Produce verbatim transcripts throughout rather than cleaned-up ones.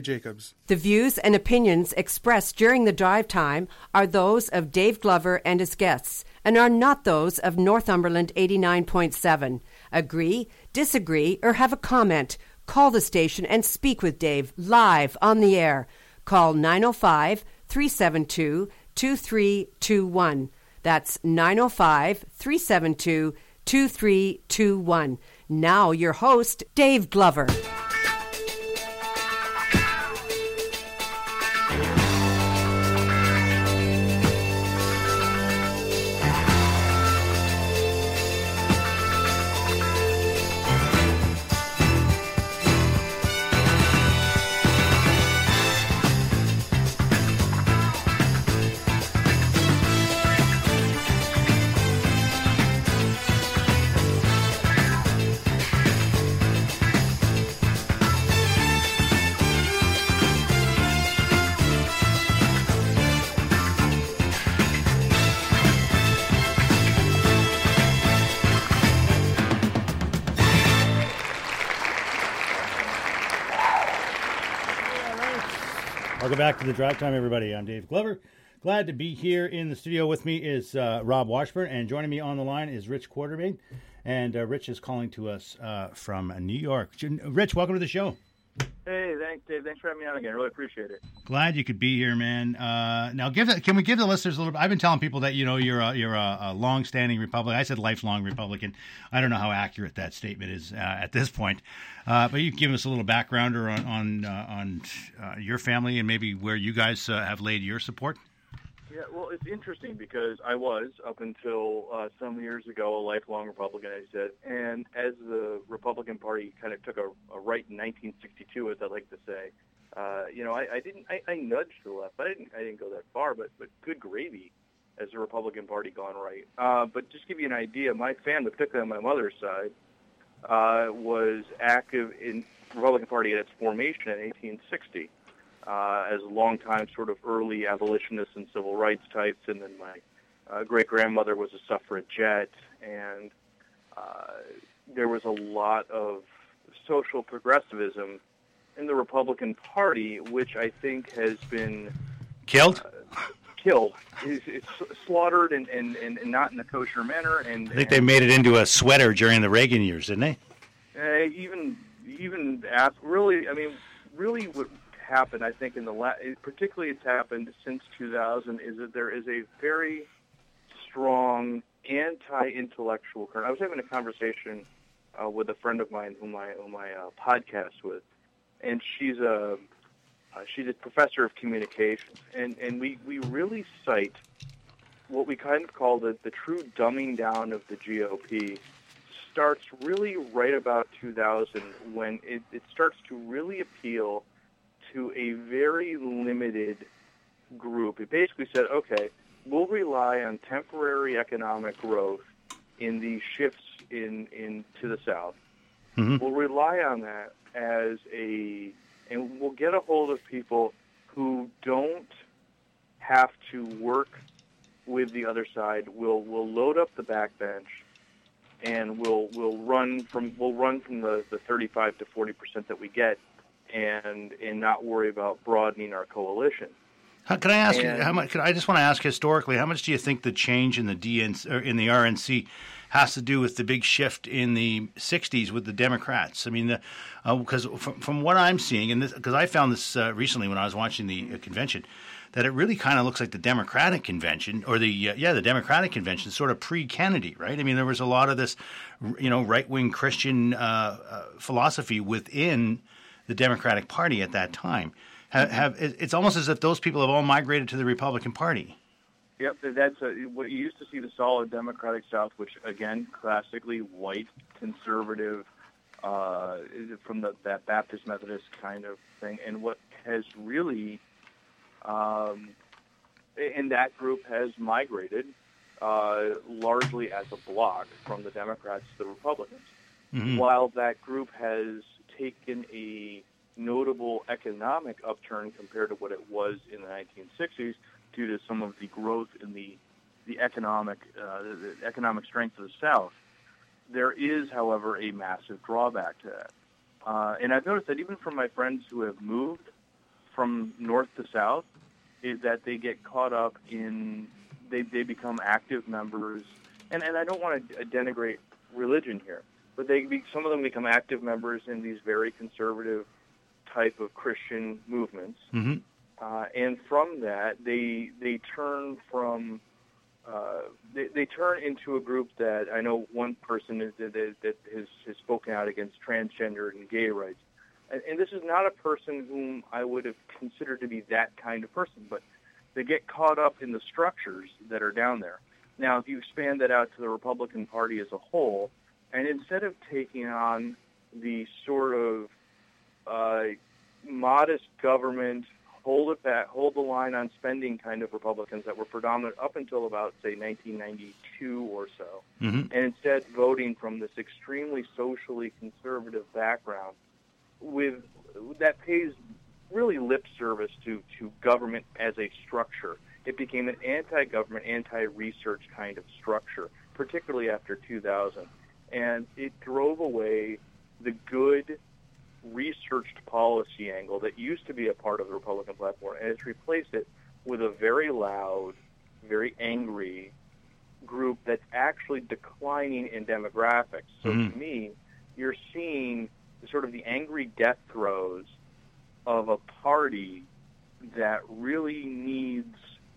Jacobs. The views and opinions expressed during the drive time are those of Dave Glover and his guests and are not those of Northumberland eighty-nine point seven. Agree, disagree, or have a comment? Call the station and speak with Dave live on the air. Call nine oh five, three seven two, two three two one. That's nine oh five, three seven two, two three two one. Now your host, Dave Glover. Welcome back to the Drive Time, everybody. I'm Dave Glover. Glad to be here. In the studio with me is uh, Rob Washburn, and joining me on the line is Rich Quartermain. And uh, Rich is calling to us uh, from New York. Rich, welcome to the show. Hey, thanks, Dave. Thanks for having me on again. Really appreciate it. Glad you could be here, man. Uh, now, give the, can we give the listeners a little bit? I've been telling people that you know you're a, you're a, a long-standing Republican. I said lifelong Republican. I don't know how accurate that statement is uh, at this point, uh, but you can give us a little backgrounder on on uh, on uh, your family and maybe where you guys uh, have laid your support. Yeah, well, it's interesting because I was, up until uh, some years ago, a lifelong Republican, as you said. And as the Republican Party kind of took a, a right in nineteen sixty-two, as I like to say, uh, you know, I, I didn't, I, I nudged to the left. I didn't, I didn't go that far, but, but good gravy has the Republican Party gone right. Uh, but just to give you an idea, my family, particularly on my mother's side, uh, was active in the Republican Party at its formation in eighteen sixty. Uh, as a long-time sort of early abolitionists and civil rights types, and then my uh, great-grandmother was a suffragette, and uh, there was a lot of social progressivism in the Republican Party, which I think has been killed. Uh, killed. It's, it's slaughtered and, and, and not in a kosher manner. And I think and, they made it into a sweater during the Reagan years, didn't they? Uh, even even after, really, I mean, really what happened, I think, in the la- particularly it's happened since two thousand, is that there is a very strong anti-intellectual current. I was having a conversation uh, with a friend of mine whom I whom I uh, podcast with, and she's a uh, she's a professor of communications, and and we, we really cite what we kind of call the, the true dumbing down of the G O P starts really right about two thousand, when it, it starts to really appeal to a very limited group. It basically said, okay, we'll rely on temporary economic growth in these shifts in, in to the South. Mm-hmm. We'll rely on that as a, and we'll get a hold of people who don't have to work with the other side. We'll we'll load up the backbench, and we'll we'll run from we'll run from the, the thirty-five to forty percent that we get, and and not worry about broadening our coalition. How, can I ask? And, how much? Could I just want to ask historically? How much do you think the change in the D N C, or in the R N C has to do with the big shift in the sixties with the Democrats? I mean, because uh, from, from what I'm seeing, and because I found this uh, recently when I was watching the uh, convention, that it really kind of looks like the Democratic convention, or the uh, yeah the Democratic convention, sort of pre-Kennedy, right? I mean, there was a lot of this, you know, right-wing Christian uh, uh, philosophy within the Democratic Party at that time. Have, have it's almost as if those people have all migrated to the Republican Party. Yep, that's a, what you used to see, the solid Democratic South, which again, classically white, conservative, uh, from the, that Baptist Methodist kind of thing, and what has really, um, and that group has migrated uh, largely as a bloc from the Democrats to the Republicans. Mm-hmm. While that group has taken a notable economic upturn compared to what it was in the nineteen sixties due to some of the growth in the the economic uh, the economic strength of the South, there is, however, a massive drawback to that. Uh, and I've noticed that even from my friends who have moved from north to south is that they get caught up in, they, they become active members, and, and I don't want to denigrate religion here, but they be, some of them become active members in these very conservative type of Christian movements. Mm-hmm. Uh, and from that, they they turn from uh, they, they turn into a group that I know one person is, that, that has, has spoken out against transgender and gay rights, and, and this is not a person whom I would have considered to be that kind of person, but they get caught up in the structures that are down there. Now, if you expand that out to the Republican Party as a whole, and instead of taking on the sort of uh, modest government, hold it back, hold the line on spending kind of Republicans that were predominant up until about, say, nineteen ninety-two or so, mm-hmm. and instead voting from this extremely socially conservative background with that pays really lip service to, to government as a structure. It became an anti-government, anti-research kind of structure, particularly after two thousand. And it drove away the good researched policy angle that used to be a part of the Republican platform, and it's replaced it with a very loud, very angry group that's actually declining in demographics. So mm-hmm. to me, you're seeing sort of the angry death throes of a party that really needs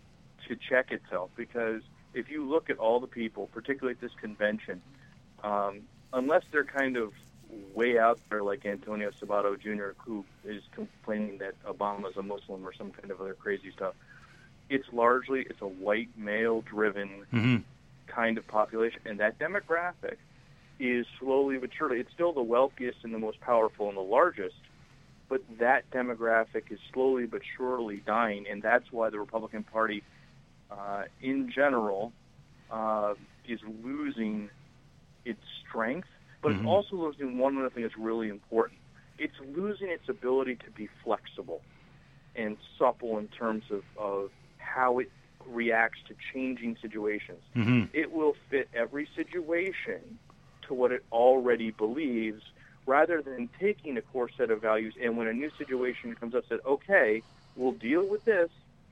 to check itself, because if you look at all the people, particularly at this convention, um, unless they're kind of way out there like Antonio Sabato Junior, who is complaining that Obama's a Muslim or some kind of other crazy stuff, it's largely, it's a white male-driven mm-hmm. kind of population, and that demographic is slowly but surely, it's still the wealthiest and the most powerful and the largest, but that demographic is slowly but surely dying, and that's why the Republican Party uh, in general uh, is losing its strength, but mm-hmm. it's also losing one other thing that's really important. It's losing its ability to be flexible and supple in terms of, of how it reacts to changing situations. Mm-hmm. It will fit every situation to what it already believes, rather than taking a core set of values and when a new situation comes up, said, okay, we'll deal with this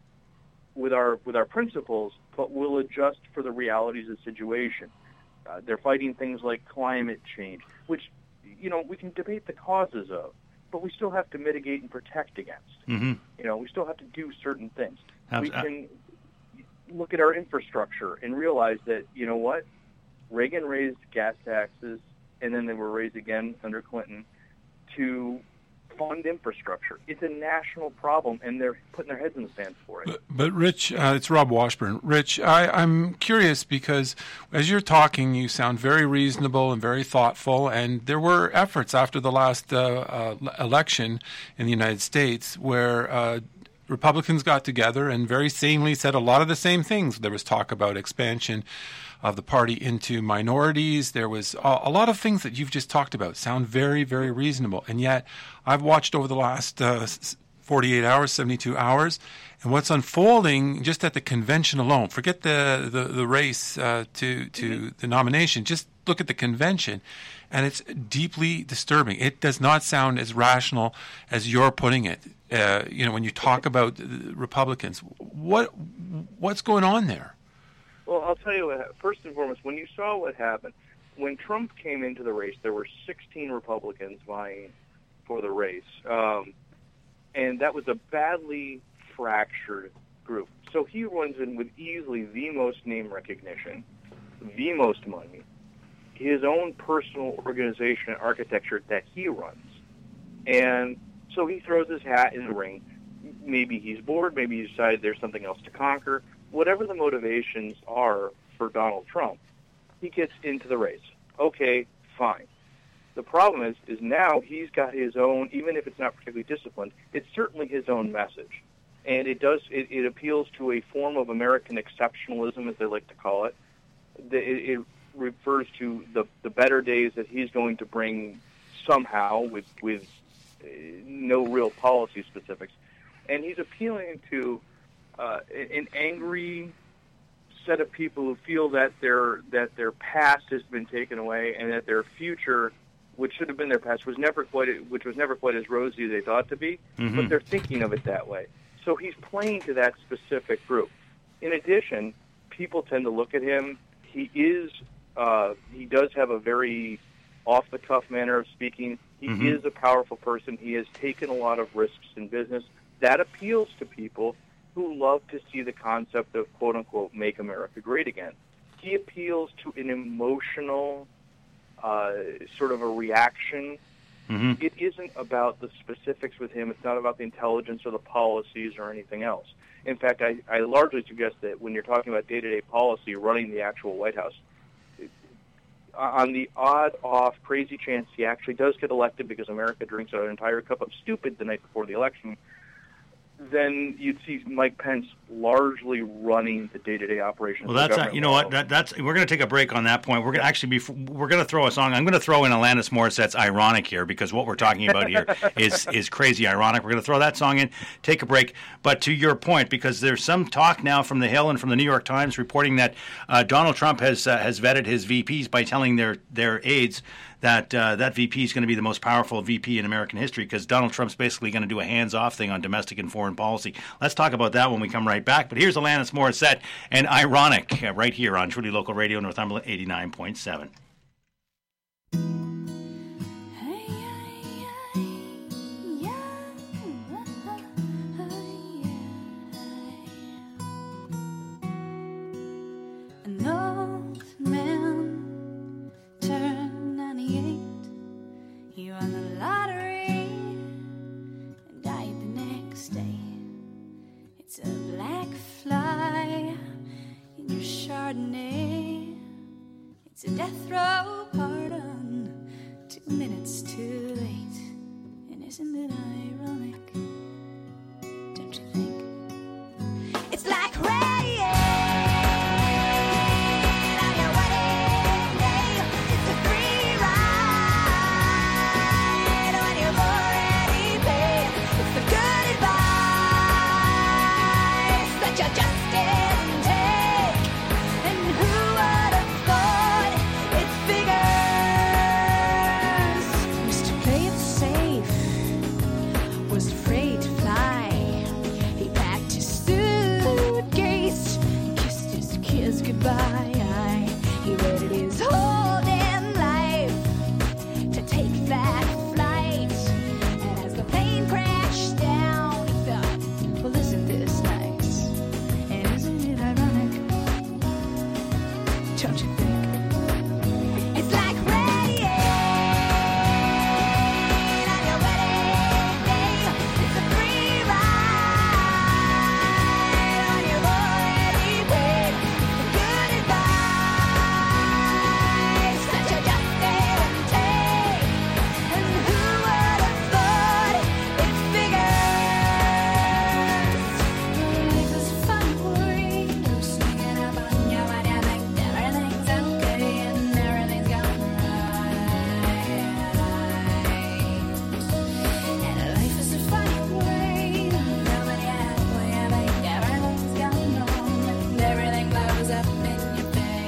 with our with our principles, but we'll adjust for the realities of the situation. Uh, they're fighting things like climate change, which, you know, we can debate the causes of, but we still have to mitigate and protect against. Mm-hmm. You know, we still have to do certain things. Absol- we can look at our infrastructure and realize that, you know what, Reagan raised gas taxes, and then they were raised again under Clinton to fund infrastructure. It's a national problem, and they're putting their heads in the sand for it. But, but Rich, uh, it's Rob Washburn. Rich, I, I'm curious because as you're talking, you sound very reasonable and very thoughtful, and there were efforts after the last uh, uh, election in the United States where uh, Republicans got together and very sanely said a lot of the same things. There was talk about expansion of the party into minorities. There was a, a lot of things that you've just talked about sound very, very reasonable. And yet I've watched over the last uh, forty-eight hours, seventy-two hours, and what's unfolding just at the convention alone, forget the, the, the race uh, to, to mm-hmm. the nomination, just look at the convention, and it's deeply disturbing. It does not sound as rational as you're putting it. Uh, you know, when you talk about Republicans, what what's going on there? Well, I'll tell you what, first and foremost, when you saw what happened, when Trump came into the race, there were sixteen Republicans vying for the race. Um, and that was a badly fractured group. So he runs in with easily the most name recognition, the most money, his own personal organization and architecture that he runs. And so he throws his hat in the ring. Maybe he's bored, maybe he decided there's something else to conquer. Whatever the motivations are for Donald Trump, he gets into the race. Okay, fine. The problem is, is now he's got his own, even if it's not particularly disciplined, it's certainly his own message. And it does, it, it appeals to a form of American exceptionalism, as they like to call it. It, it refers to the, the better days that he's going to bring somehow with, with uh, no real policy specifics. And he's appealing to Uh, an angry set of people who feel that their that their past has been taken away and that their future which should have been their past, was never quite, which was never quite as rosy as they thought it to be, Mm-hmm. but they're thinking of it that way. So he's playing to that specific group. In addition, people tend to look at him. He is, uh, he does have a very off-the-cuff manner of speaking. He Mm-hmm. is a powerful person. He has taken a lot of risks in business. That appeals to people who love to see the concept of, quote-unquote, make America great again. He appeals to an emotional uh, sort of a reaction. Mm-hmm. It isn't about the specifics with him. It's not about the intelligence or the policies or anything else. In fact, I, I largely suggest that when you're talking about day-to-day policy running the actual White House, on the odd-off crazy chance he actually does get elected because America drinks an entire cup of stupid the night before the election, then you'd see Mike Pence largely running the day-to-day operations. Well, of the that's uh, government. you know what that, that's we're going to take a break on that point. We're going to actually be we're going to throw a song. I'm going to throw in Alanis Morissette's "Ironic" here because what we're talking about here is is crazy ironic. We're going to throw that song in, take a break. But to your point, because there's some talk now from the Hill and from the New York Times reporting that uh, Donald Trump has uh, has vetted his V Ps by telling their their aides that uh, that V P is going to be the most powerful V P in American history because Donald Trump's basically going to do a hands-off thing on domestic and foreign policy. Let's talk about that when we come right back. But here's Alanis Morissette and "Ironic" uh, right here on Truly Local Radio, Northumberland eighty-nine point seven. It's a death row pardon, two minutes too late. And isn't it ironic? Don't you think? It's like rain on your wedding day. It's a free ride when you've already paid. It's the good advice that you just didn't take. And who would have thought it figures? Mister Play It Safe was afraid to fly. He packed his suitcase, kissed his kids goodbye. He waited his whole damn life to take that flight. And as the plane crashed down, he thought, well, isn't this nice? And isn't it ironic? Don't you think? It's like rain on your wedding day. It's a free ride when you've already paid. The good advice that you just didn't take. And who would have thought it figures? Life is fun for you, sneaking up on you when you think everything's okay and everything's going right. And life is a funny way, nobody halfway, I think everything's going wrong and everything blows up in your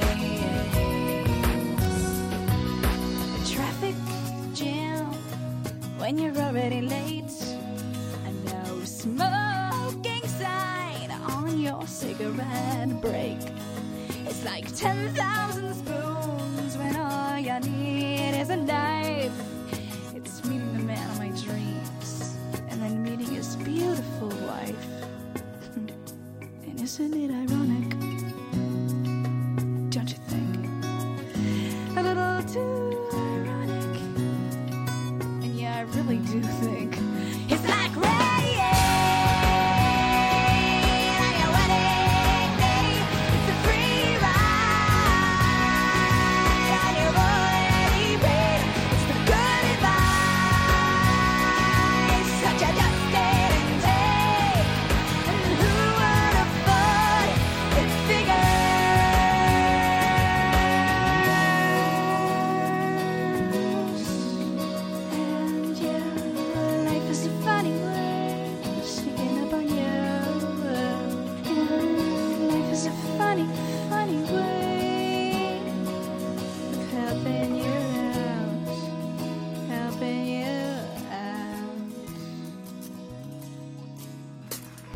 face. The traffic jam when you're already late. A no smoking sign on your cigarette break. It's like ten thousand spoons when all you need is a knife. It's meeting the man of my dreams and then meeting his beautiful wife. And isn't it ironic? Don't you think? A little too ironic. And yeah, I really do think it's like rain on your wedding day. It's a free ride on your already paid. It's the good advice that you just didn't take. And who would have thought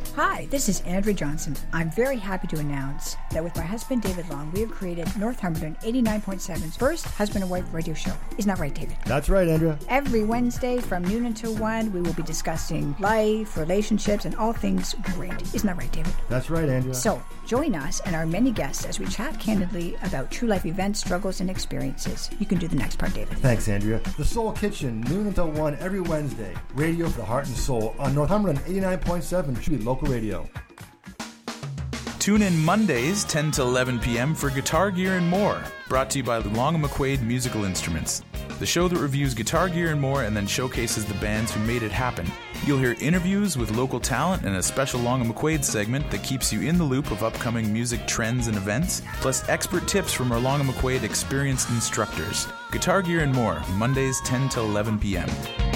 Hi, this is Andrea Johnson. I'm very happy to announce that with my husband David Long, we have created Northumberland eighty-nine point seven's first husband and wife radio show. Isn't that right, David? That's right, Andrea. Every Wednesday from noon until one, we will be discussing life, relationships, and all things great. Isn't that right, David? That's right, Andrea. So, join us and our many guests as we chat candidly about true life events, struggles, and experiences. You can do the next part, David. Thanks, Andrea. The Soul Kitchen, noon until one every Wednesday. Radio for the heart and soul on Northumberland eighty-nine point seven, True Local Radio. Tune in Mondays, ten to eleven p.m. for Guitar Gear and More, brought to you by Long and McQuaid Musical Instruments, the show that reviews guitar gear and more and then showcases the bands who made it happen. You'll hear interviews with local talent and a special Long and McQuaid segment that keeps you in the loop of upcoming music trends and events, plus expert tips from our Long and McQuaid experienced instructors. Guitar Gear and More, Mondays, ten to eleven p.m.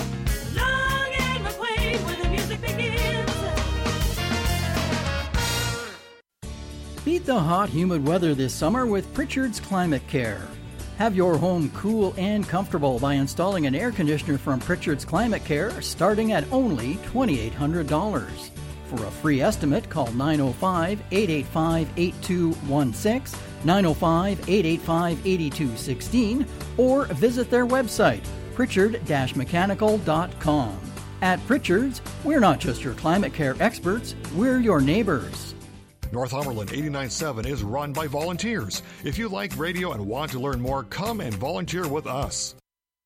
Beat the hot, humid weather this summer with Pritchard's Climate Care. Have your home cool and comfortable by installing an air conditioner from Pritchard's Climate Care starting at only two thousand eight hundred dollars. For a free estimate, call nine oh five, eight eight five, eight two one six, nine oh five, eight eight five, eight two one six, or visit their website, pritchard dash mechanical dot com. At Pritchard's, we're not just your climate care experts, we're your neighbors. Northumberland eighty-nine point seven is run by volunteers. If you like radio and want to learn more, come and volunteer with us.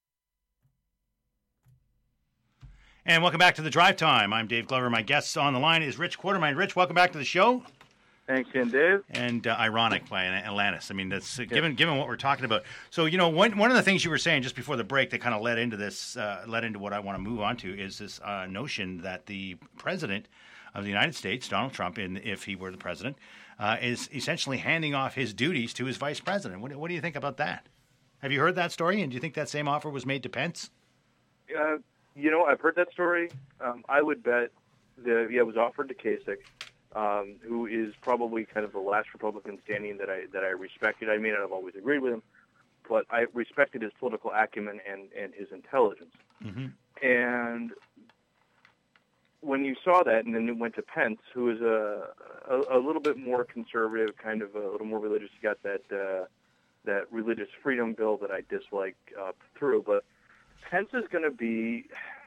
And welcome back to the Drive Time. I'm Dave Glover. My guest on the line is Rich Quartermain. Rich, welcome back to the show. Thanks again, Dave. And uh, ironic by Atlantis. I mean, that's uh, given given what we're talking about. So, you know, one one of the things you were saying just before the break that kind of led into this, uh, led into what I want to move on to, is this uh, notion that the president of the United States, Donald Trump, in, if he were the president, uh, is essentially handing off his duties to his vice president. What, what do you think about that? Have you heard that story? And do you think that same offer was made to Pence? Uh, you know, I've heard that story. Um, I would bet that yeah, it was offered to Kasich, um, who is probably kind of the last Republican standing that I that I respected. I may not have always agreed with him, but I respected his political acumen and, and his intelligence. Mm-hmm. And when you saw that, and then it went to Pence, who is a, a a little bit more conservative, kind of a little more religious. He got that uh, that religious freedom bill that I dislike uh, through. But Pence is going to be,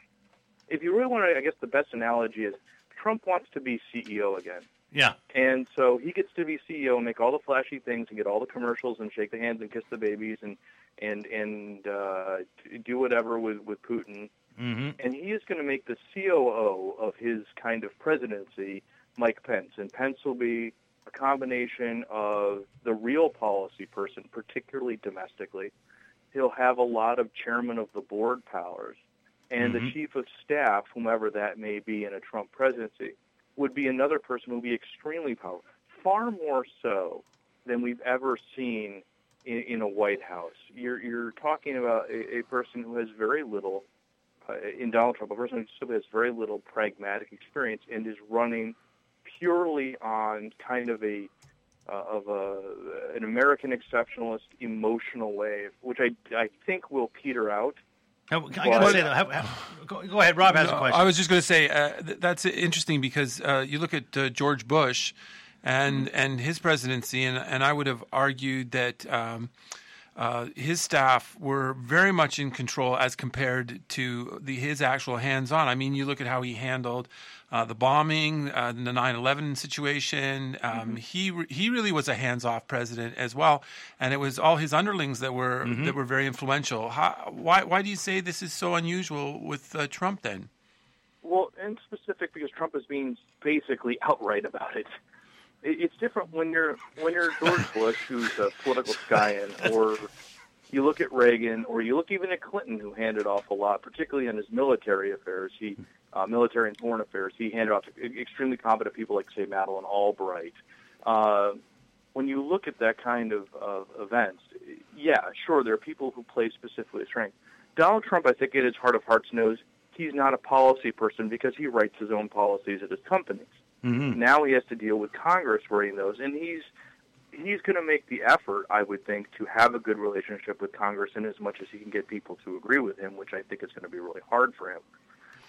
if you really want to, I guess the best analogy is Trump wants to be C E O again. Yeah. And so he gets to be C E O and make all the flashy things and get all the commercials and shake the hands and kiss the babies and and and uh, do whatever with with Putin. Mm-hmm. And he is going to make the C O O of his kind of presidency Mike Pence. And Pence will be a combination of the real policy person, particularly domestically. He'll have a lot of chairman of the board powers. And Mm-hmm. the chief of staff, whomever that may be in a Trump presidency, would be another person who would be extremely powerful, far more so than we've ever seen in, in a White House. You're, you're talking about a, a person who has very little Uh, in Donald Trump, a person who simply has very little pragmatic experience and is running purely on kind of a uh, of a an American exceptionalist emotional wave, which I, I think will peter out. I got to say that. How, how, go, go ahead, Rob has no, a question. I was just going to say uh, th- that's interesting because uh, you look at uh, George Bush and mm-hmm. and his presidency, and, and I would have argued that um, uh, his staff were very much in control as compared to the his actual hands-on. I mean, you look at how he handled uh, the bombing, uh, the nine eleven situation. Um, mm-hmm. He re- he really was a hands-off president as well, and it was all his underlings that were mm-hmm. that were very influential. How, why why do you say this is so unusual with uh, Trump then? Well, in specific, because Trump is being basically outright about it. It's different when you're when you're George Bush, who's a political scion, or you look at Reagan, or you look even at Clinton, who handed off a lot, particularly in his military affairs. He uh, military and foreign affairs. He handed off to extremely competent people like, say, Madeleine Albright. Uh, when you look at that kind of, of events, yeah, sure, there are people who play specifically strength. Donald Trump, I think, at his heart of hearts, knows he's not a policy person because he writes his own policies at his companies. Mm-hmm. Now he has to deal with Congress writing those, and he's he's going to make the effort, I would think, to have a good relationship with Congress in as much as he can get people to agree with him, which I think is going to be really hard for him.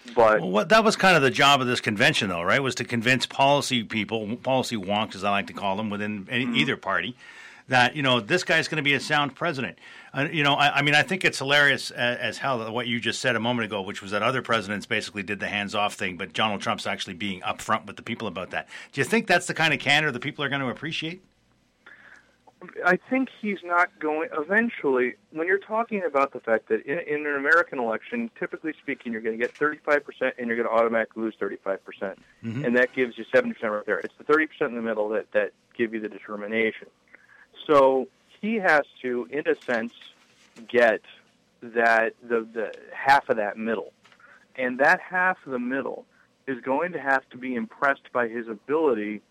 But well, what, that was kind of the job of this convention, though, right? Was to convince policy people, policy wonks, as I like to call them, within any, mm-hmm. either party, that, you know, this guy's going to be a sound president. Uh, you know, I, I mean, I think it's hilarious as, as hell what you just said a moment ago, which was that other presidents basically did the hands-off thing, but Donald Trump's actually being upfront with the people about that. Do you think that's the kind of candor the people are going to appreciate? I think he's not going. Eventually, when you're talking about the fact that in, in an American election, typically speaking, you're going to get thirty-five percent and you're going to automatically lose thirty-five percent. Mm-hmm. And that gives you seventy percent right there. It's the thirty percent in the middle that, that give you the determination. So he has to, in a sense, get that the, the half of that middle. And that half of the middle is going to have to be impressed by his ability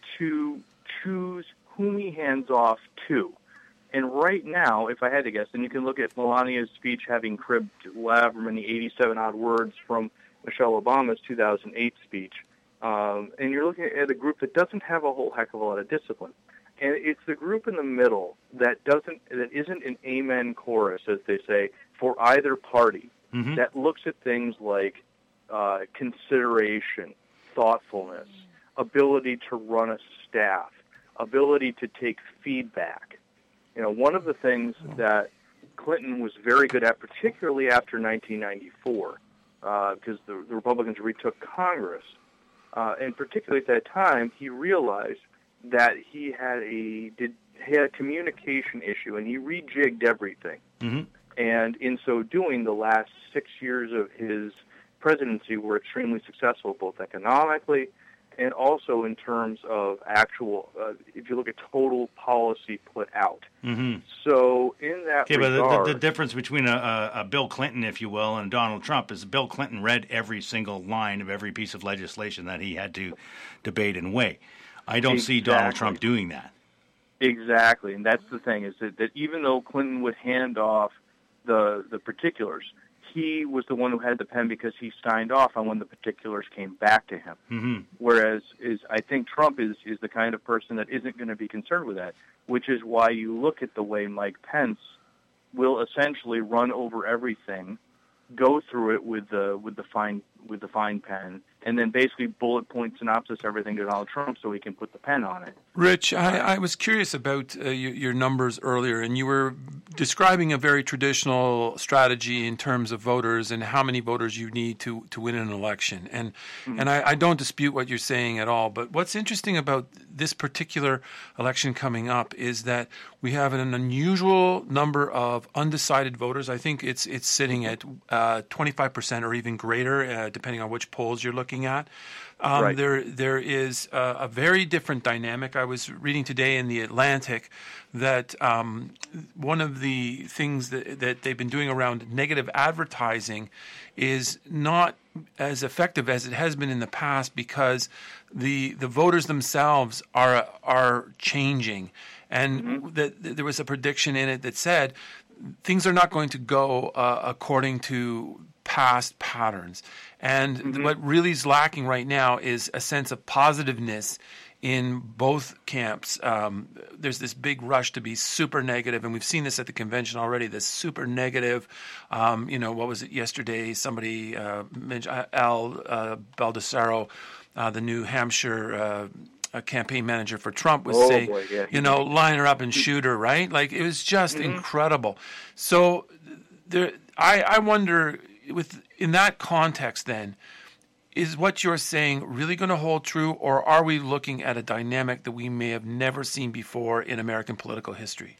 to choose whom he hands off to. And right now, if I had to guess, and you can look at Melania's speech having cribbed however many eighty-seven odd words from Michelle Obama's two thousand eight speech, um, and you're looking at a group that doesn't have a whole heck of a lot of discipline. And it's the group in the middle that doesn't, that isn't an amen chorus, as they say, for either party, mm-hmm. that looks at things like uh, consideration, thoughtfulness, ability to run a staff, ability to take feedback. You know, one of the things that Clinton was very good at, particularly after nineteen ninety-four, uh, because the, the Republicans retook Congress, uh, and particularly at that time, he realized that he had a did he had a communication issue, and he rejigged everything. Mm-hmm. And in so doing, the last six years of his presidency were extremely successful, both economically and also in terms of actual, uh, if you look at total policy put out. Mm-hmm. So in that okay, regard... but the, the, the difference between a, a, a Bill Clinton, if you will, and Donald Trump is Bill Clinton read every single line of every piece of legislation that he had to debate and weigh. I don't exactly. see Donald Trump doing that. Exactly, and that's the thing, is that, that even though Clinton would hand off the the particulars, he was the one who had the pen because he signed off on when the particulars came back to him. Mm-hmm. Whereas is I think Trump is, is the kind of person that isn't going to be concerned with that, which is why you look at the way Mike Pence will essentially run over everything, go through it with the with the fine with the fine pen, and then basically bullet point synopsis everything to Donald Trump so he can put the pen on it. Rich, I, I was curious about uh, your, your numbers earlier, and you were describing a very traditional strategy in terms of voters and how many voters you need to, to win an election. And mm-hmm. and I, I don't dispute what you're saying at all. But what's interesting about this particular election coming up is that we have an unusual number of undecided voters. I think it's it's sitting at uh, twenty-five percent or even greater, uh, depending on which polls you're looking at. Um, right. There, there is a, a very different dynamic. I was reading today in The Atlantic that um, one of the things that, that they've been doing around negative advertising is not as effective as it has been in the past because the the voters themselves are are changing. And mm-hmm. the, the, there was a prediction in it that said things are not going to go uh, according to past patterns. And mm-hmm. what really is lacking right now is a sense of positiveness in both camps. Um, there's this big rush to be super negative, and we've seen this at the convention already, this super negative, um, you know, what was it yesterday? Somebody, uh, mentioned Al uh, Baldessaro, uh, the New Hampshire uh, a campaign manager for Trump, was oh, saying, boy, yeah. you know, line her up and shoot her, right? Like, it was just mm-hmm. incredible. So there, I, I wonder, with in that context then, is what you're saying really going to hold true, or are we looking at a dynamic that we may have never seen before in American political history?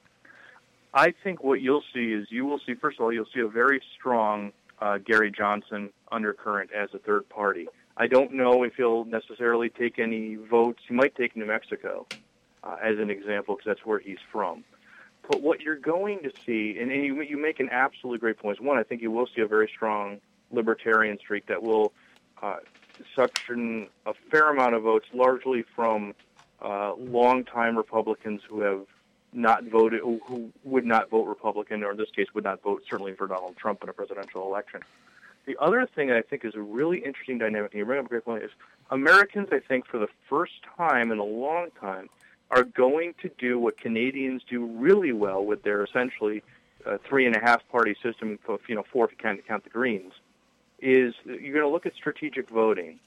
I think what you'll see is you will see, first of all, you'll see a very strong uh, Gary Johnson undercurrent as a third party. I don't know if he'll necessarily take any votes. He might take New Mexico uh, as an example because that's where he's from. But what you're going to see, and, and you, you make an absolutely great point. One, I think you will see a very strong libertarian streak that will uh, suction a fair amount of votes, largely from uh, longtime Republicans who have not voted, who, who would not vote Republican, or in this case would not vote certainly for Donald Trump in a presidential election. The other thing I think is a really interesting dynamic, and you bring up a great point, is Americans, I think, for the first time in a long time, are going to do what Canadians do really well with their essentially uh, three and a half party system, you know, four if you can't count the Greens. is you're going to look at strategic voting.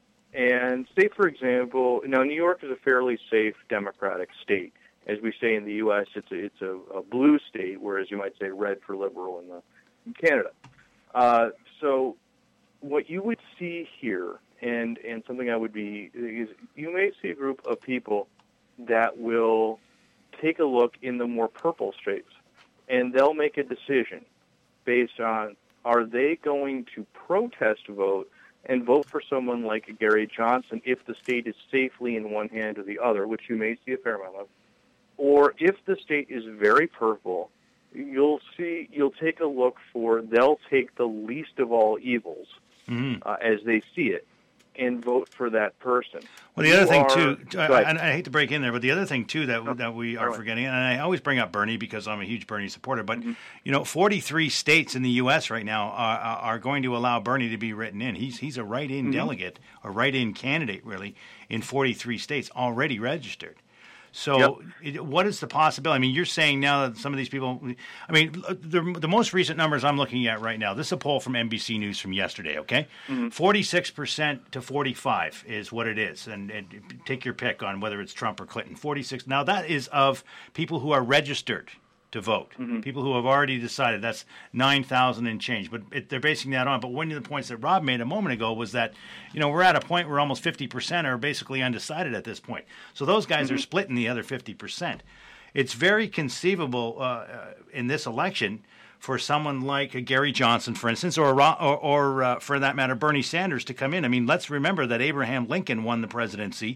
And say, for example, now New York is a fairly safe Democratic state. As we say in the U S, it's a, it's a, a blue state, whereas you might say red for liberal in, the, in Canada. Uh, so what you would see here, and, and something I would be, is you may see a group of people that will take a look in the more purple states, and they'll make a decision based on, are they going to protest vote and vote for someone like Gary Johnson if the state is safely in one hand or the other, which you may see a fair amount of, or if the state is very purple, you'll see, you'll take a look for, they'll take the least of all evils mm-hmm. uh, as they see it and vote for that person. Well, the you other thing, are, too, I, I hate to break in there, but the other thing, too, that oh, that we are right. forgetting, and I always bring up Bernie because I'm a huge Bernie supporter, but, mm-hmm. you know, forty-three states in the U S right now are, are going to allow Bernie to be written in. He's he's a write-in mm-hmm. delegate, a write-in candidate, really, in forty-three states already registered. So yep. it, what is the possibility? I mean, you're saying now that some of these people – I mean, the, the most recent numbers I'm looking at right now, this is a poll from N B C News from yesterday, okay? Mm-hmm. forty-six percent to forty-five is what it is. And, and take your pick on whether it's Trump or Clinton. forty-six Now, that is of people who are registered to vote, mm-hmm. people who have already decided. That's nine thousand and change. But it, they're basing that on. But one of the points that Rob made a moment ago was that, you know, we're at a point where almost fifty percent are basically undecided at this point. So those guys mm-hmm. are splitting the other fifty percent. It's very conceivable uh, uh, in this election for someone like a Gary Johnson, for instance, or, or, or uh, for that matter, Bernie Sanders to come in. I mean, let's remember that Abraham Lincoln won the presidency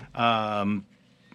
um,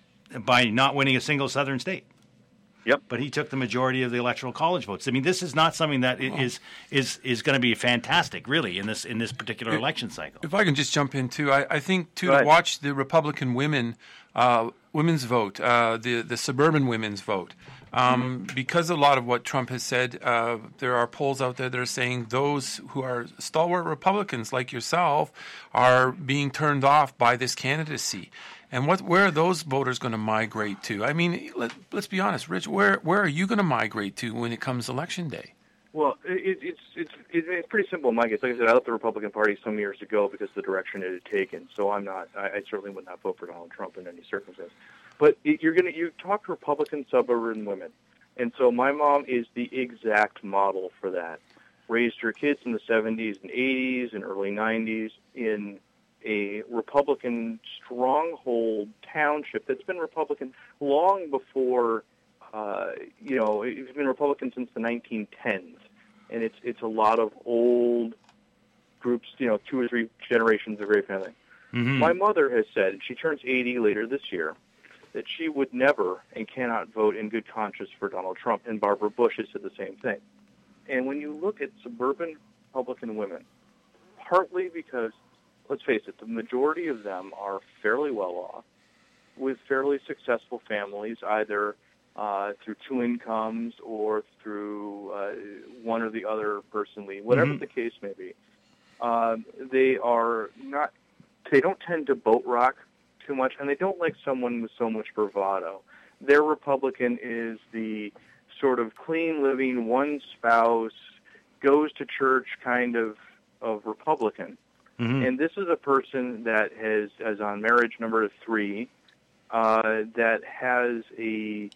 by not winning a single southern state. Yep. But he took the majority of the electoral college votes. I mean, this is not something that is is is going to be fantastic, really, in this in this particular if, election cycle. If I can just jump in too, I, I think too to watch the Republican women uh, women's vote, uh, the the suburban women's vote, um, mm-hmm. because a lot of what Trump has said, uh, there are polls out there that are saying those who are stalwart Republicans like yourself are being turned off by this candidacy. And what? Where are those voters going to migrate to? I mean, let, let's be honest, Rich. Where where are you going to migrate to when it comes election day? Well, it, it's it's it's pretty simple, Mike. It's like I said, I left the Republican Party some years ago because of the direction it had taken. So I'm not. I, I certainly would not vote for Donald Trump in any circumstance. But it, you're going to you talk to Republican suburban women, and so my mom is the exact model for that. Raised her kids in the seventies and eighties and early nineties in a Republican stronghold township that's been Republican long before, uh, you know, it's been Republican since the nineteen tens. And it's it's a lot of old groups, you know, two or three generations of great family. Mm-hmm. My mother has said, and she turns eighty later this year, that she would never and cannot vote in good conscience for Donald Trump. And Barbara Bush has said the same thing. And when you look at suburban Republican women, partly because, let's face it, the majority of them are fairly well off with fairly successful families, either uh, through two incomes or through uh, one or the other personally, whatever mm-hmm. the case may be. Um, they are not, they don't tend to boat rock too much, and they don't like someone with so much bravado. Their Republican is the sort of clean living, one spouse, goes to church kind of, of Republican. Mm-hmm. And this is a person that has, as on marriage number three, uh, that has a,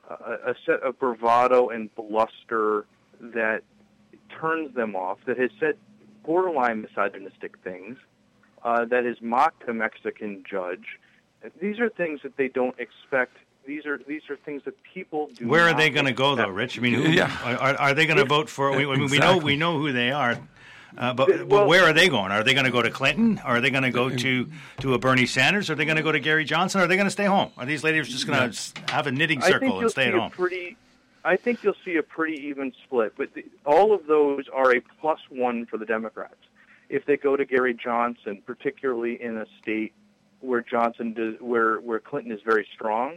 a a set of bravado and bluster that turns them off, that has said borderline misogynistic things, uh, that has mocked a Mexican judge. These are things that they don't expect. These are these are things that people do. Where are they going to go, though, Rich? I mean, who, yeah. are, are they going to vote for? We, exactly. we know we know who they are. Uh, but, well, but where are they going? Are they going to go to Clinton? Or are they going to go to, to a Bernie Sanders? Are they going to go to Gary Johnson? Or are they going to stay home? Are these ladies just going to yeah. have a knitting circle and stay at home? Pretty, I think you'll see a pretty even split. But the, all of those are a plus one for the Democrats. If they go to Gary Johnson, particularly in a state where Johnson does, where where Clinton is very strong,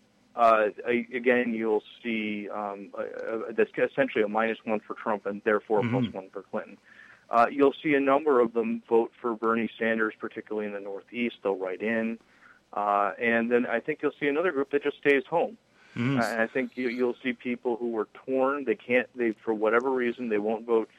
uh, again you'll see um, a, a, that's essentially a minus one for Trump and therefore a mm-hmm. plus one for Clinton. Uh, you'll see a number of them vote for Bernie Sanders, particularly in the Northeast. They'll write in. Uh, and then I think you'll see another group that just stays home. Mm. Uh, and I think you, you'll see people who are torn. They can't, they for whatever reason, they won't vote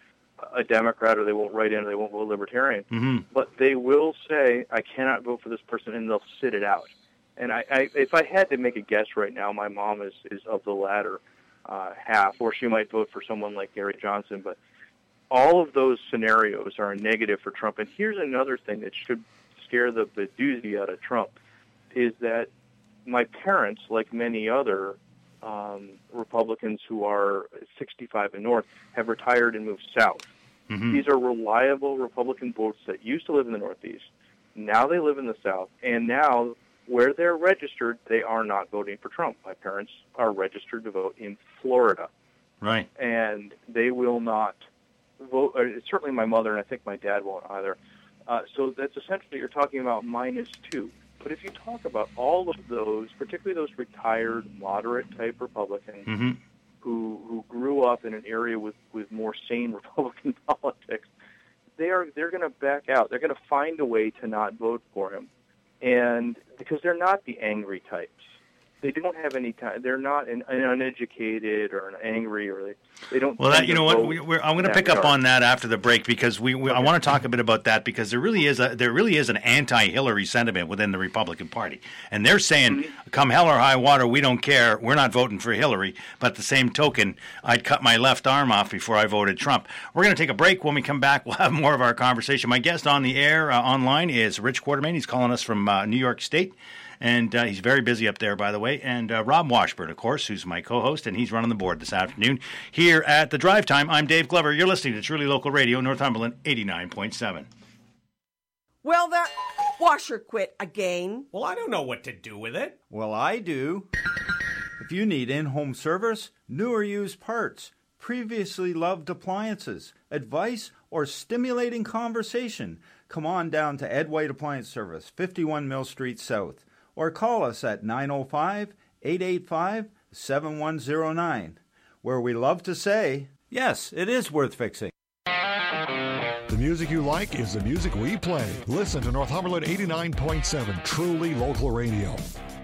a Democrat or they won't write in or they won't vote Libertarian. Mm-hmm. But they will say, I cannot vote for this person, and they'll sit it out. And I, I if I had to make a guess right now, my mom is, is of the latter uh, half, or she might vote for someone like Gary Johnson. But all of those scenarios are a negative for Trump. And here's another thing that should scare the bejesus out of Trump, is that my parents, like many other um, Republicans who are sixty-five and north, have retired and moved south. Mm-hmm. These are reliable Republican votes that used to live in the Northeast. Now they live in the South. And now, where they're registered, they are not voting for Trump. My parents are registered to vote in Florida. Right. And they will not vote. Or certainly my mother, and I think my dad won't either. Uh, so that's essentially, you're talking about minus two. But if you talk about all of those, particularly those retired, moderate-type Republicans mm-hmm. who who grew up in an area with, with more sane Republican politics, they are they're going to back out. They're going to find a way to not vote for him, and because they're not the angry types. They don't have any time. They're not an, an uneducated or an angry, or they, they don't. Well, that, you know what? We, we're, I'm going to pick up on that after the break because we, we okay. I want to talk a bit about that because there really is a there really is an anti-Hillary sentiment within the Republican Party, and they're saying, mm-hmm. "Come hell or high water, we don't care. We're not voting for Hillary." But at the same token, I'd cut my left arm off before I voted Trump. We're going to take a break. When we come back, we'll have more of our conversation. My guest on the air uh, online is Rich Quartermain. He's calling us from uh, New York State. And uh, he's very busy up there, by the way. And uh, Rob Washburn, of course, who's my co-host, and he's running the board this afternoon here at The Drive Time. I'm Dave Glover. You're listening to Truly Local Radio, Northumberland eighty-nine point seven. Well, that washer quit again. Well, I don't know what to do with it. Well, I do. If you need in-home service, new or used parts, previously loved appliances, advice, or stimulating conversation, come on down to Ed White Appliance Service, fifty-one Mill Street South. Or call us at nine oh five, eight eight five, seven one oh nine, where we love to say, yes, it is worth fixing. The music you like is the music we play. Listen to Northumberland eighty-nine point seven, truly local radio.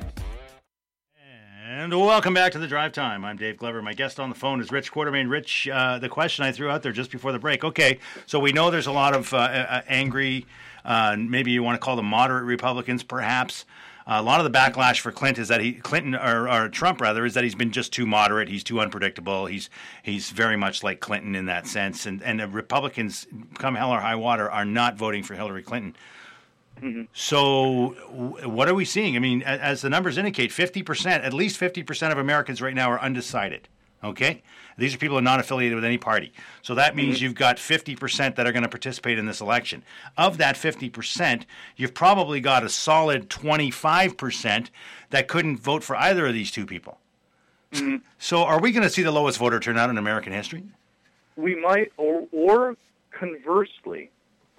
And welcome back to The Drive Time. I'm Dave Glover. My guest on the phone is Rich Quartermain. Rich, uh, the question I threw out there just before the break. Okay, so we know there's a lot of uh, uh, angry, uh, maybe you want to call them moderate Republicans, perhaps. Uh, a lot of the backlash for Clinton is that he, Clinton or, or Trump rather, is that he's been just too moderate. He's too unpredictable. He's he's very much like Clinton in that sense. And and the Republicans, come hell or high water, are not voting for Hillary Clinton. Mm-hmm. So what are we seeing? I mean, as the numbers indicate, fifty percent, at least fifty percent of Americans right now are undecided. Okay? These are people who are not affiliated with any party. So that means mm-hmm. you've got fifty percent that are going to participate in this election. Of that fifty percent, you've probably got a solid twenty-five percent that couldn't vote for either of these two people. Mm-hmm. So are we going to see the lowest voter turnout in American history? We might, or, or conversely,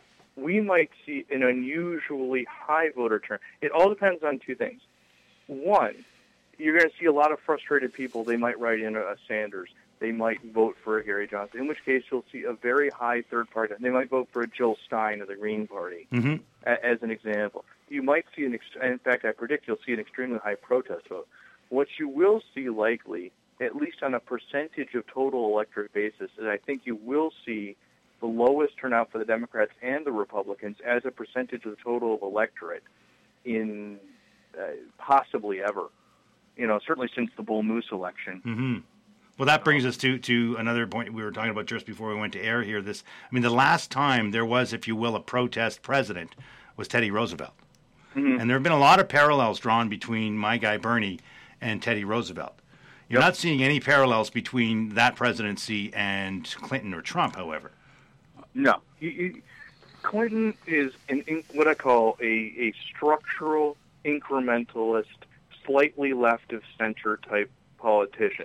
we might see an unusually high voter turnout. It all depends on two things. One, you're going to see a lot of frustrated people. They might write in a Sanders. They might vote for a Gary Johnson, in which case you'll see a very high third party. They might vote for a Jill Stein of the Green Party, mm-hmm. a, as an example. You might see, an ex- in fact, I predict you'll see an extremely high protest vote. What you will see likely, at least on a percentage of total electorate basis, is I think you will see the lowest turnout for the Democrats and the Republicans as a percentage of the total electorate in uh, possibly ever. You know, certainly since the Bull Moose election. Mm-hmm. Well, that brings us to, to another point we were talking about just before we went to air here. This, I mean, the last time there was, if you will, a protest president was Teddy Roosevelt. Mm-hmm. And there have been a lot of parallels drawn between my guy Bernie and Teddy Roosevelt. You're yep. not seeing any parallels between that presidency and Clinton or Trump, however. No. You, you, Clinton is an, in, what I call a, a structural, incrementalist, slightly left of center type politician.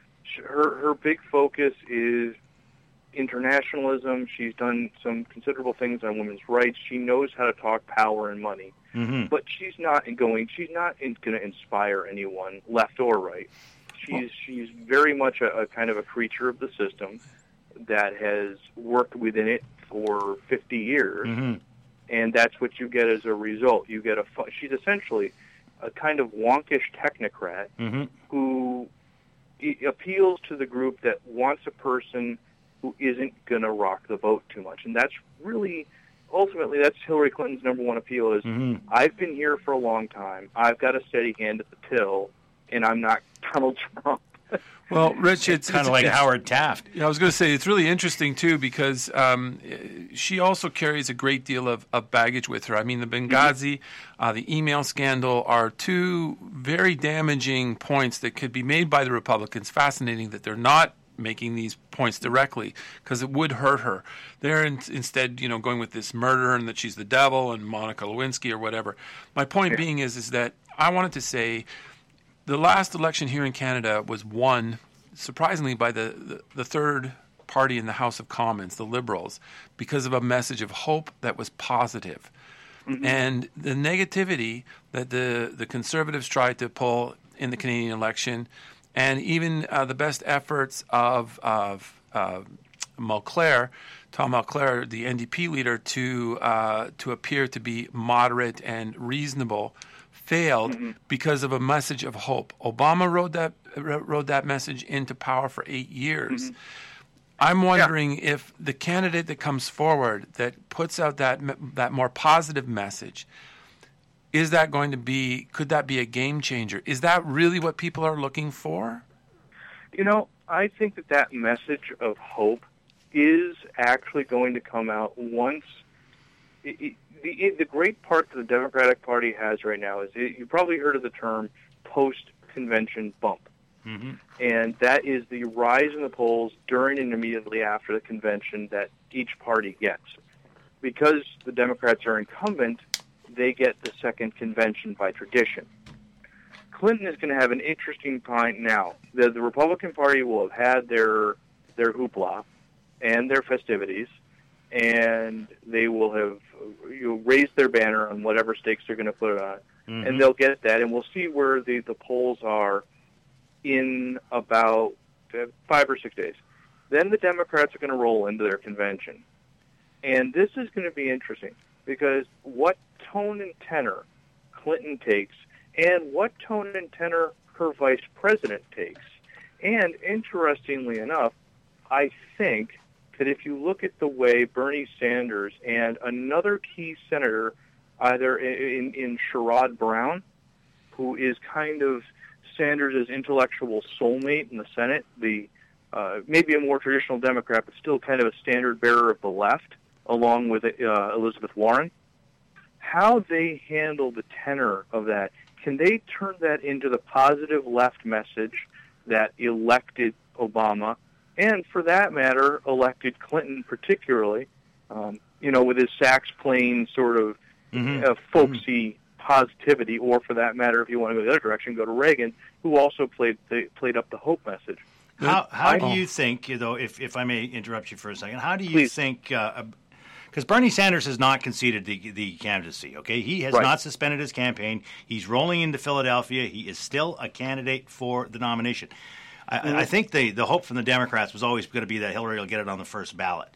Her her big focus is internationalism. She's done some considerable things on women's rights. She knows how to talk power and money, mm-hmm. but she's not going. She's not going to inspire anyone, left or right. She's she's very much a, a kind of a creature of the system that has worked within it for fifty years, mm-hmm. and that's what you get as a result. You get a. She's essentially a kind of wonkish technocrat mm-hmm. who appeals to the group that wants a person who isn't going to rock the vote too much. And that's really, ultimately, that's Hillary Clinton's number one appeal is, mm-hmm. I've been here for a long time. I've got a steady hand at the till, and I'm not Donald Trump. Well, Rich, it's kind of like it's, Howard Taft. Yeah, I was going to say it's really interesting too because um, she also carries a great deal of, of baggage with her. I mean, the Benghazi, mm-hmm. uh, the email scandal are two very damaging points that could be made by the Republicans. Fascinating that they're not making these points directly because it would hurt her. They're in, instead, you know, going with this murder and that she's the devil and Monica Lewinsky or whatever. My point yeah. being is, is that I wanted to say. The last election here in Canada was won, surprisingly, by the, the, the third party in the House of Commons, the Liberals, because of a message of hope that was positive. Mm-hmm. And the negativity that the, the Conservatives tried to pull in the Canadian election, and even uh, the best efforts of, of uh, Mulcair, Tom Mulcair, the N D P leader, to uh, to appear to be moderate and reasonable, failed mm-hmm. because of a message of hope. Obama rode that rode that message into power for eight years. Mm-hmm. I'm wondering yeah. if the candidate that comes forward that puts out that that more positive message, is that going to be, could that be a game changer? Is that really what people are looking for? You know, I think that that message of hope is actually going to come out once it, it, The, the great part that the Democratic Party has right now is it, you probably heard of the term post-convention bump. Mm-hmm. And that is the rise in the polls during and immediately after the convention that each party gets. Because the Democrats are incumbent, they get the second convention by tradition. Clinton is going to have an interesting point now. The, the Republican Party will have had their their hoopla and their festivities, and they will have you know, raised their banner on whatever stakes they're going to put it on, mm-hmm. and they'll get that, and we'll see where the, the polls are in about five or six days. Then the Democrats are going to roll into their convention. And this is going to be interesting, because what tone and tenor Clinton takes, and what tone and tenor her vice president takes. And interestingly enough, I think that if you look at the way Bernie Sanders and another key senator, either in, in Sherrod Brown, who is kind of Sanders' intellectual soulmate in the Senate, the uh, maybe a more traditional Democrat, but still kind of a standard bearer of the left, along with uh, Elizabeth Warren, how they handle the tenor of that. Can they turn that into the positive left message that elected Obama, and for that matter, elected Clinton particularly, um, you know, with his sax playing sort of mm-hmm. uh, folksy mm-hmm. positivity, or for that matter, if you want to go the other direction, go to Reagan, who also played the, played up the hope message. How how do you think, you know, if, if I may interrupt you for a second, how do you Please. think, because uh, Bernie Sanders has not conceded the the candidacy, okay? He has right. not suspended his campaign. He's rolling into Philadelphia. He is still a candidate for the nomination. I, mm-hmm. I think the, the hope from the Democrats was always going to be that Hillary will get it on the first ballot.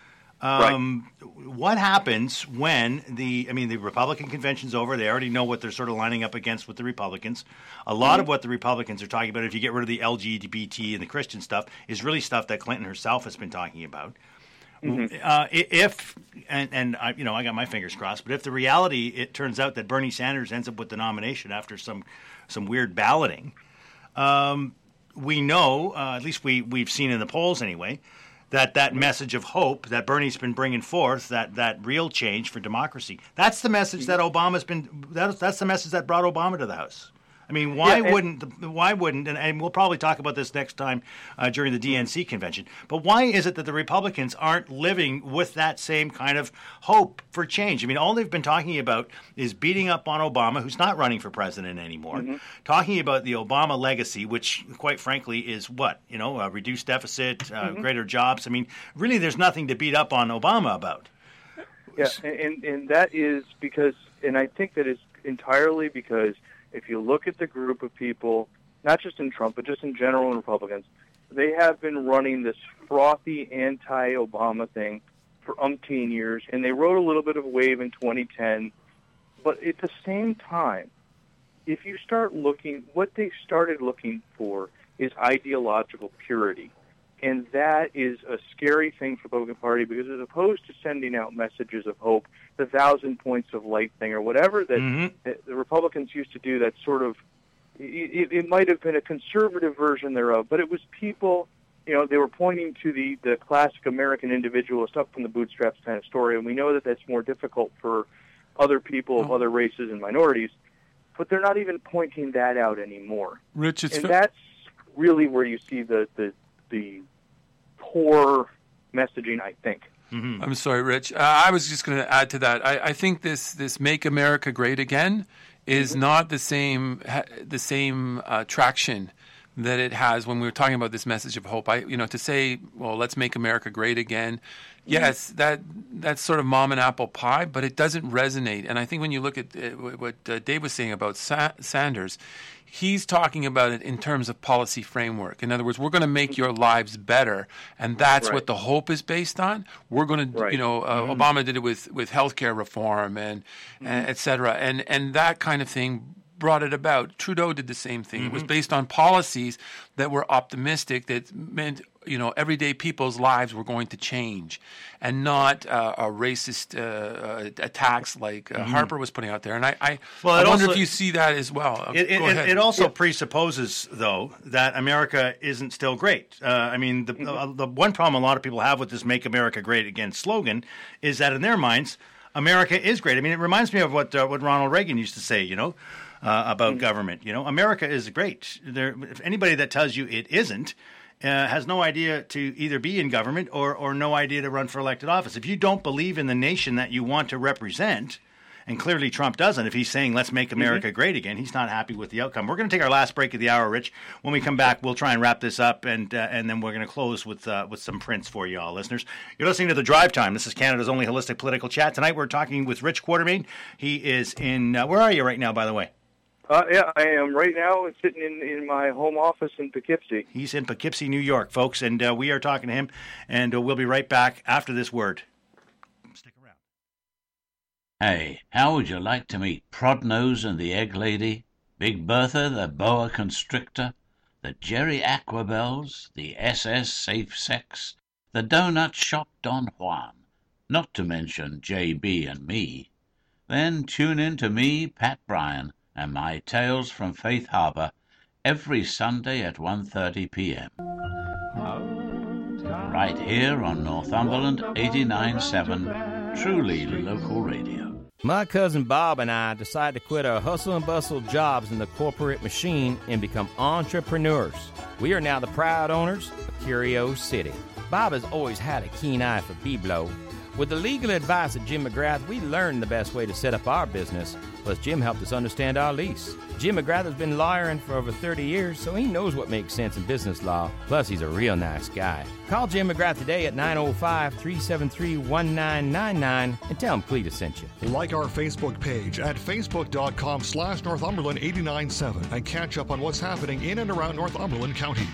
Um, right. What happens when the, I mean, the Republican convention's over. They already know what they're sort of lining up against with the Republicans. A lot mm-hmm. of what the Republicans are talking about, if you get rid of the L G B T and the Christian stuff, is really stuff that Clinton herself has been talking about. Mm-hmm. Uh, if, and, and I, you know, I got my fingers crossed, but if the reality, it turns out that Bernie Sanders ends up with the nomination after some, some weird balloting, um, we know, uh, at least we, we've seen in the polls anyway, that that message of hope that Bernie's been bringing forth, that, that real change for democracy, that's the message that Obama's been, that, that's the message that brought Obama to the House. I mean, why yeah, wouldn't, why wouldn't, and, and we'll probably talk about this next time uh, during the D N C convention, but why is it that the Republicans aren't living with that same kind of hope for change? I mean, all they've been talking about is beating up on Obama, who's not running for president anymore, mm-hmm. talking about the Obama legacy, which, quite frankly, is what? You know, a reduced deficit, uh, mm-hmm. greater jobs. I mean, really, there's nothing to beat up on Obama about. Yeah, and, and that is because, and I think that is entirely because if you look at the group of people, not just in Trump, but just in general in Republicans, they have been running this frothy anti-Obama thing for umpteen years, and they rode a little bit of a wave in twenty ten. But at the same time, if you start looking, what they started looking for is ideological purity. And that is a scary thing for the Republican Party, because as opposed to sending out messages of hope, the thousand points of light thing or whatever that, mm-hmm. that the Republicans used to do, that sort of, it, it might have been a conservative version thereof, but it was people, you know, they were pointing to the, the classic American individualist up from the bootstraps kind of story, and we know that that's more difficult for other people of oh. other races and minorities, but they're not even pointing that out anymore. Rich, it's and fa- that's really where you see the, the, the poor messaging, I think. Mm-hmm. I'm sorry, Rich. Uh, I was just going to add to that. I, I think this, this "Make America Great Again" is mm-hmm. not the same ha, the same uh, traction that it has when we were talking about this message of hope. I, you know, to say, well, let's make America great again. Yes, mm-hmm. that that's sort of mom and apple pie, but it doesn't resonate. And I think when you look at uh, what uh, Dave was saying about Sa- Sanders, he's talking about it in terms of policy framework. In other words, we're going to make your lives better, and that's right. what the hope is based on. We're going to, right. you know, uh, mm-hmm. Obama did it with, with healthcare reform and, mm-hmm. and et cetera, and and that kind of thing brought it about. Trudeau did the same thing. Mm-hmm. It was based on policies that were optimistic, that meant, you know, everyday people's lives were going to change, and not uh, a racist uh, uh, attacks like uh, mm-hmm. Harper was putting out there. And I, I, well, I wonder also, if you see that as well. It, it, Go ahead. it also yeah. presupposes, though, that America isn't still great. Uh, I mean, the, mm-hmm. uh, the one problem a lot of people have with this "Make America Great Again" slogan is that in their minds, America is great. I mean, it reminds me of what uh, what Ronald Reagan used to say, you know, uh, about mm-hmm. government. You know, America is great. There, if anybody that tells you it isn't uh, has no idea to either be in government or, or no idea to run for elected office. If you don't believe in the nation that you want to represent, and clearly Trump doesn't, if he's saying let's make America mm-hmm. great again, he's not happy with the outcome. We're going to take our last break of the hour, Rich. When we come back, we'll try and wrap this up, and uh, and then we're going to close with uh, with some prints for you all, listeners. You're listening to The Drive Time. This is Canada's only holistic political chat. Tonight we're talking with Rich Quartermaine. He is in, uh, where are you right now, by the way? Uh, yeah, I am right now sitting in, in my home office in Poughkeepsie. He's in Poughkeepsie, New York, folks, and uh, we are talking to him, and uh, we'll be right back after this word. Stick around. Hey, how would you like to meet Prodnose and the Egg Lady, Big Bertha, the Boa Constrictor, the Jerry Aquabells, the S S Safe Sex, the Donut Shop Don Juan, not to mention J B and me? Then tune in to me, Pat Bryan, and my Tales from Faith Harbor every Sunday at one thirty p.m. right here on Northumberland eighty-nine point seven, truly local radio. My cousin Bob and I decided to quit our hustle and bustle jobs in the corporate machine and become entrepreneurs. We are now the proud owners of Curio City. Bob has always had a keen eye for B-blow. With the legal advice of Jim McGrath, we learned the best way to set up our business, plus Jim helped us understand our lease. Jim McGrath has been lawyering for over thirty years, so he knows what makes sense in business law, plus he's a real nice guy. Call Jim McGrath today at nine oh five, three seven three, one nine nine nine and tell him Cletus sent you. Like our Facebook page at facebook.com slash Northumberland 897 and catch up on what's happening in and around Northumberland County.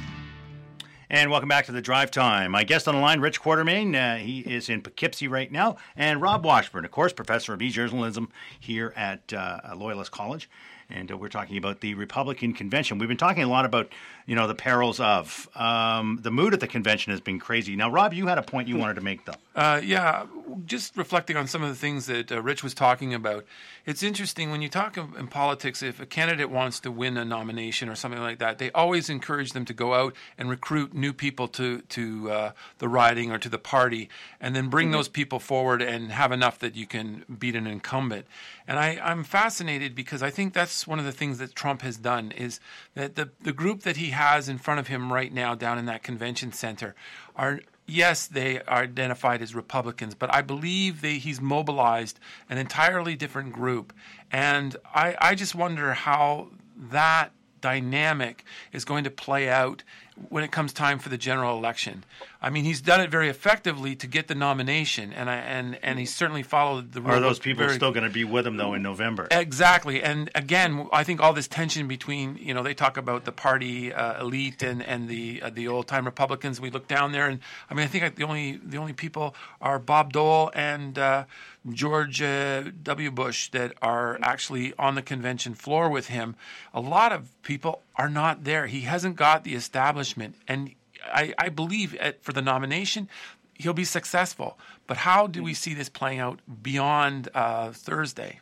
And welcome back to The Drive Time. My guest on the line, Rich Quartermaine. Uh, he is in Poughkeepsie right now. And Rob Washburn, of course, professor of e-journalism here at uh, Loyalist College. And uh, we're talking about the Republican convention. We've been talking a lot about, you know, the perils of. Um, the mood at the convention has been crazy. Now, Rob, you had a point you wanted to make, though. Uh, yeah, just reflecting on some of the things that uh, Rich was talking about. It's interesting when you talk in politics, if a candidate wants to win a nomination or something like that, they always encourage them to go out and recruit new people to, to uh, the riding or to the party, and then bring mm-hmm. those people forward and have enough that you can beat an incumbent. And I, I'm fascinated because I think that's one of the things that Trump has done is that the, the group that he has in front of him right now down in that convention center are, yes, they are identified as Republicans, but I believe they, he's mobilized an entirely different group. And I, I just wonder how that dynamic is going to play out when it comes time for the general election. I mean, he's done it very effectively to get the nomination, and I, and and he's certainly followed the rule. Are those people very, still going to be with him, though, in November? Exactly. And again, I think all this tension between, you know, they talk about the party uh, elite and, and the uh, the old-time Republicans. We look down there, and I mean, I think the only the only people are Bob Dole and uh, George uh, W. Bush that are actually on the convention floor with him. A lot of people are not there. He hasn't got the establishment, and I, I believe at, for the nomination, he'll be successful. But how do we see this playing out beyond uh, Thursday?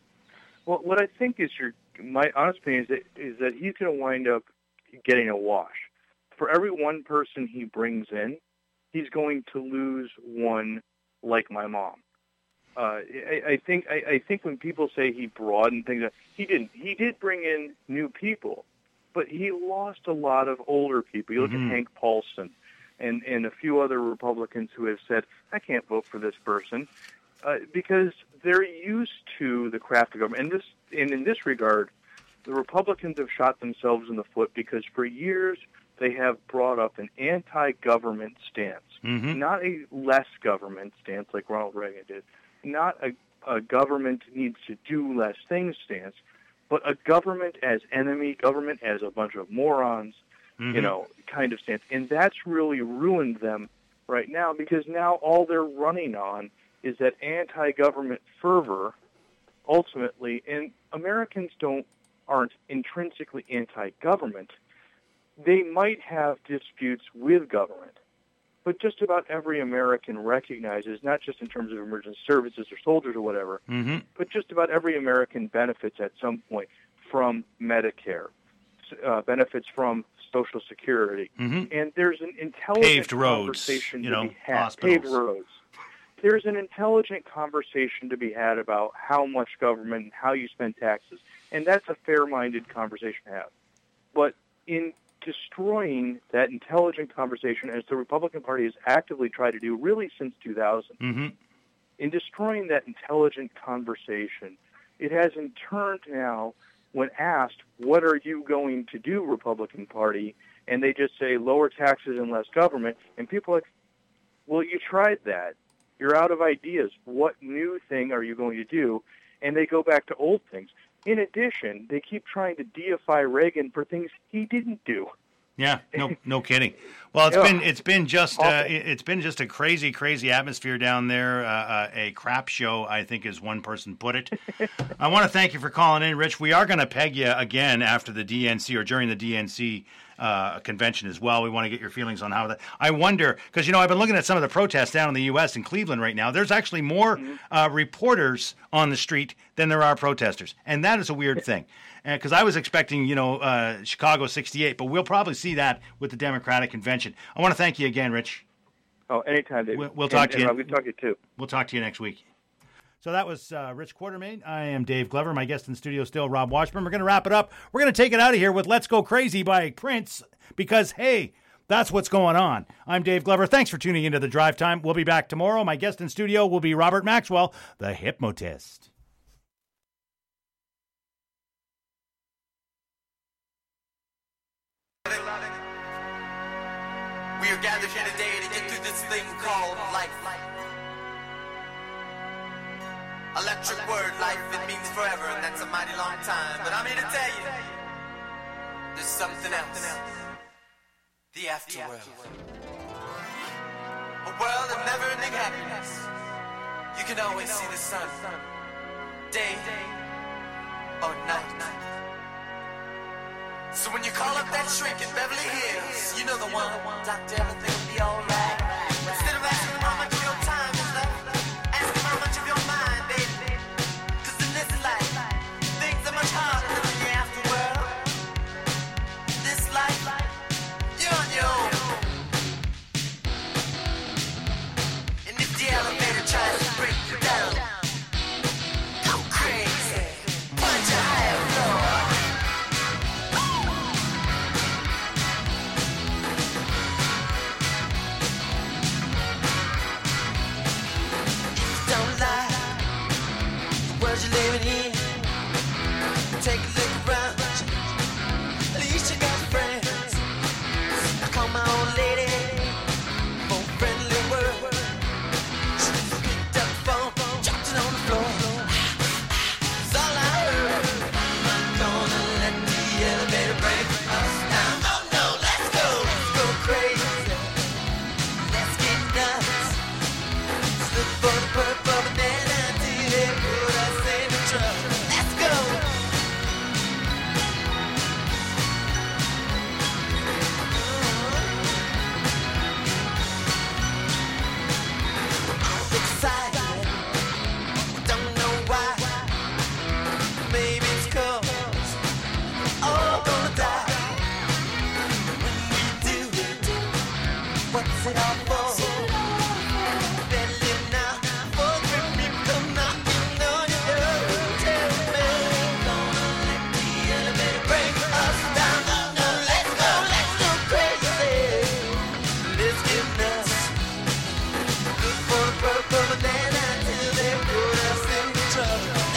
Well, what I think is your my honest opinion is that, is that he's going to wind up getting a wash. For every one person he brings in, he's going to lose one like my mom. Uh, I, I think I, I think when people say he broadened things, he didn't. He did bring in new people, but he lost a lot of older people. You look Mm-hmm. at Hank Paulson and, and a few other Republicans who have said, I can't vote for this person, uh, because they're used to the craft of government. And, this, and in this regard, the Republicans have shot themselves in the foot because for years they have brought up an anti-government stance, Mm-hmm. not a less government stance like Ronald Reagan did, not a, a government needs to do less things stance, but a government as enemy, government as a bunch of morons, Mm-hmm. you know, kind of stance. And that's really ruined them right now because now all they're running on is that anti-government fervor ultimately. And Americans don't aren't intrinsically anti-government. They might have disputes with government, but just about every American recognizes, not just in terms of emergency services or soldiers or whatever, Mm-hmm. but just about every American benefits at some point from Medicare, uh, benefits from Social Security. Mm-hmm. And there's an intelligent Paved roads, conversation you to know, be had. hospitals. Paved roads. There's an intelligent conversation to be had about how much government and how you spend taxes, and that's a fair-minded conversation to have. But in destroying that intelligent conversation, as the Republican Party has actively tried to do really since two thousand, Mm-hmm. in destroying that intelligent conversation, it has in turn now, when asked, what are you going to do, Republican Party, and they just say lower taxes and less government, and people are like, well, you tried that. You're out of ideas. What new thing are you going to do? And they go back to old things. In addition, they keep trying to deify Reagan for things he didn't do. Yeah, no, no kidding. Well, it's Yeah. been it's been just uh, Awful. it- it's been just a crazy, crazy atmosphere down there. Uh, uh, a crap show, I think, as one person put it. I want to thank you for calling in, Rich. We are going to peg you again after the D N C or during the D N C uh, convention as well. We want to get your feelings on how that. I wonder because you know I've been looking at some of the protests down in the U S in Cleveland right now. There's actually more uh, reporters on the street than there are protesters, and that is a weird thing. Because I was expecting, you know, uh, Chicago sixty-eight, but we'll probably see that with the Democratic convention. I want to thank you again, Rich. Oh, anytime, David. We'll, we'll talk and, to you. And we'll talk to you, too. We'll talk to you next week. So that was uh, Rich Quartermain. I am Dave Glover. My guest in the studio still Rob Washburn. We're going to wrap it up. We're going to take it out of here with Let's Go Crazy by Prince because, hey, that's what's going on. I'm Dave Glover. Thanks for tuning into The Drive Time. We'll be back tomorrow. My guest in studio will be Robert Maxwell, the hypnotist. We are gathered here today to get through this thing called life. Electric word, life, it means forever, and that's a mighty long time. But I'm here to tell you, there's something else. The afterworld. A world of never-ending happiness. You can always see the sun, day or night. So when you call up that shrink in Beverly Hills, you know the one. Doctor, everything will be alright. Instead of asking how much of your time is left, ask him how much of your mind, baby. Cause in this life, things are much harder than in the afterworld. This life, you're on your own. And if the elevator tries to break you down, go crazy. Punch a higher floor. You're living in. Take a look around. At least you got friends. I call my old lady for a friendly word. She picked up the phone, dropped it on the floor. That's all I heard. I'm not gonna let the elevator break us down. Oh no, let's go, let's go crazy. Let's get nuts. Let's look for the purple banana until they put us in the trouble. Let's go. What's it all for?